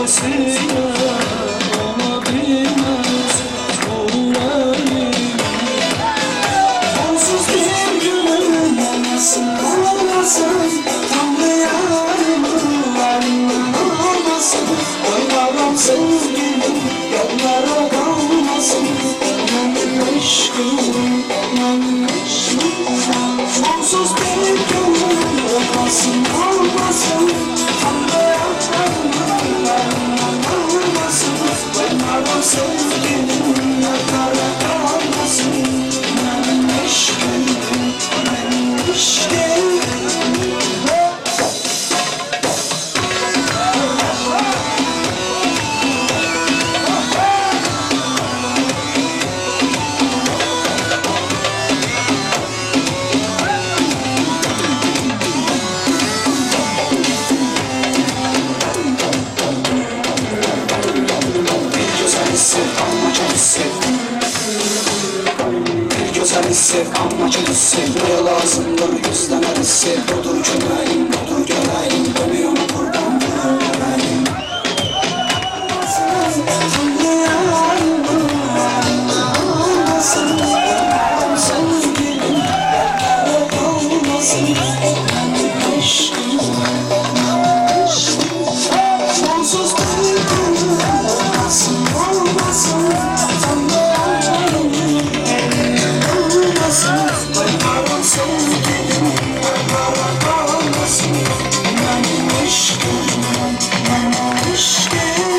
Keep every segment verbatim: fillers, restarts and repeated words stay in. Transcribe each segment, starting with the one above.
başkasıyla olabilmez bu elim. Onsuz bir günüm olmasın, olmasın. Tanrı yarımı elimden almasın. Oynaram sevgilim, yollara kalmasın. Benim aşkım, benim aşkım. Onsuz bir günüm olmasın, olmasın. Tanrı yarımı elimden almasın. Oynaram sevgilim, yollara kalmasın. Benim aşkım, benim aşkım. Sev ama çok sev, buraya lazımdır yüzden arası. Budur cömertim, budur görelim, dönüyorum kurban budur görelim. Tanrı yarımı almasın, sevgilim, yollara kalmasın. Benim aşkım, benim aşkım. Sonsuz bir günüm olmasın, olmasın. Tanrı Oynaram sevgilim, yollara kalmasın. Benim aşkım, benim aşkım.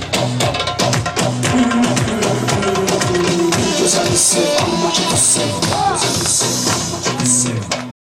Sev ama çok sev.